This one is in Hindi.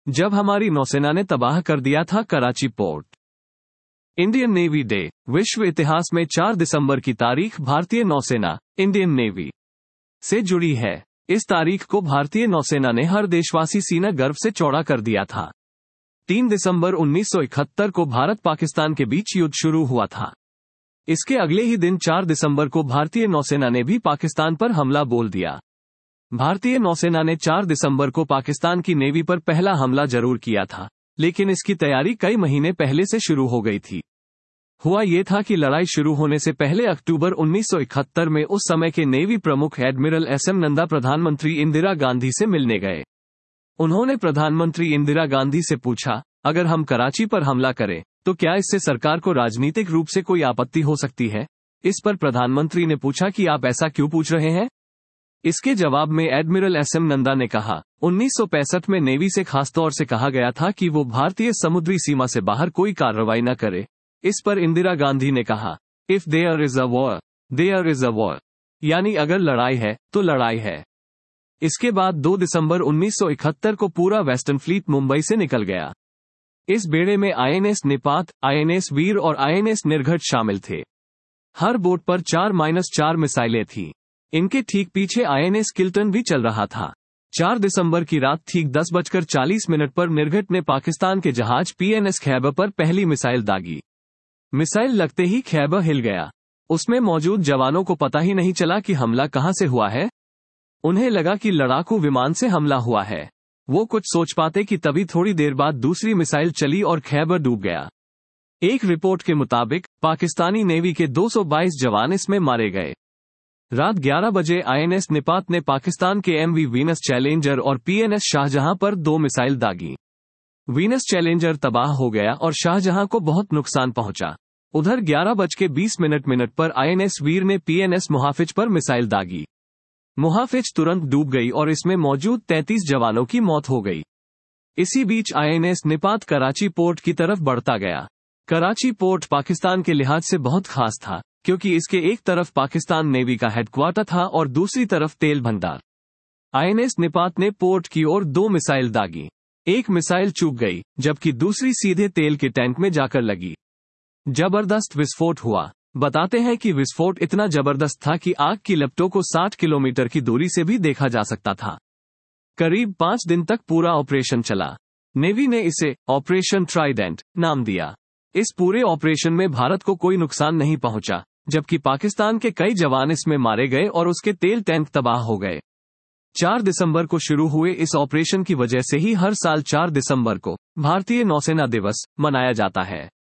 जब हमारी नौसेना ने तबाह कर दिया था Karachi port. Indian Navy Day. विश्व इतिहास में 4 दिसंबर की तारीख भारतीय नौसेना इंडियन नेवी से जुड़ी है। इस तारीख को भारतीय नौसेना ने हर देशवासी सीना गर्व से चौड़ा कर दिया था। 3 दिसंबर 1971 को भारत पाकिस्तान के बीच युद्ध शुरू हुआ था। इसके अगले ही दिन 4 दिसंबर को भारतीय नौसेना ने भी पाकिस्तान पर हमला बोल दिया। भारतीय नौसेना ने 4 दिसंबर को पाकिस्तान की नेवी पर पहला हमला जरूर किया था, लेकिन इसकी तैयारी कई महीने पहले से शुरू हो गई थी। हुआ ये था कि लड़ाई शुरू होने से पहले अक्टूबर 1971 में उस समय के नेवी प्रमुख एडमिरल एसएम नंदा प्रधानमंत्री इंदिरा गांधी से मिलने गए। उन्होंने प्रधानमंत्री इंदिरा गांधी से पूछा, अगर हम कराची पर हमला करें तो क्या इससे सरकार को राजनीतिक रूप से कोई आपत्ति हो सकती है? इस पर प्रधानमंत्री ने पूछा कि आप ऐसा क्यों पूछ रहे हैं? इसके जवाब में एडमिरल एसएम नंदा ने कहा, 1965 में नेवी से खासतौर से कहा गया था कि वो भारतीय समुद्री सीमा से बाहर कोई कार्रवाई न करे। इस पर इंदिरा गांधी ने कहा, if there is a war, there is a war, यानी अगर लड़ाई है तो लड़ाई है। इसके बाद 2 दिसंबर 1971 को पूरा वेस्टर्न फ्लीट मुंबई से निकल गया। इस बेड़े में आईएनएस निपात, आईएनएस वीर और आईएनएस निर्घट शामिल थे। हर बोट पर 4-4 मिसाइलें थीं। इनके ठीक पीछे आईएनएस किल्टन भी चल रहा था। 4 दिसंबर की रात ठीक 10:40 पर निर्घट ने पाकिस्तान के जहाज पीएनएस खैबर पर पहली मिसाइल दागी। मिसाइल लगते ही खैबर हिल गया। उसमें मौजूद जवानों को पता ही नहीं चला कि हमला कहां से हुआ है। उन्हें लगा कि लड़ाकू विमान से हमला हुआ है। वो कुछ सोच पाते कि तभी थोड़ी देर बाद दूसरी मिसाइल चली और खैबर डूब गया। एक रिपोर्ट के मुताबिक पाकिस्तानी नेवी के 222 जवान इसमें मारे गए। रात 11 बजे आईएनएस निपात ने पाकिस्तान के एमवी वीनस चैलेंजर और पीएनएस शाहजहां पर 2 मिसाइल दागी। वीनस चैलेंजर तबाह हो गया और शाहजहां को बहुत नुकसान पहुंचा। उधर 11:20 पर आईएनएस वीर ने पीएनएस मुहाफिज पर मिसाइल दागी। मुहाफिज तुरंत डूब गई और इसमें मौजूद 33 जवानों की मौत हो गई। इसी बीच आईएनएस निपात कराची पोर्ट की तरफ बढ़ता गया। कराची पोर्ट पाकिस्तान के लिहाज से बहुत खास था, क्योंकि इसके एक तरफ पाकिस्तान नेवी का हेडक्वार्टर था और दूसरी तरफ तेल भंडार। आईएनएस निपात ने पोर्ट की ओर 2 मिसाइल दागी। एक मिसाइल चूक गई, जबकि दूसरी सीधे तेल के टैंक में जाकर लगी। जबरदस्त विस्फोट हुआ। बताते हैं कि विस्फोट इतना जबरदस्त था कि आग की लपटों को 60 किलोमीटर की दूरी से भी देखा जा सकता था। करीब 5 दिन तक पूरा ऑपरेशन चला। नेवी ने इसे ऑपरेशन ट्राइडेंट नाम दिया। इस पूरे ऑपरेशन में भारत को कोई नुकसान नहीं पहुंचा, जबकि पाकिस्तान के कई जवान इसमें मारे गए और उसके तेल टैंक तबाह हो गए। 4 दिसंबर को शुरू हुए इस ऑपरेशन की वजह से ही हर साल 4 दिसंबर को भारतीय नौसेना दिवस मनाया जाता है।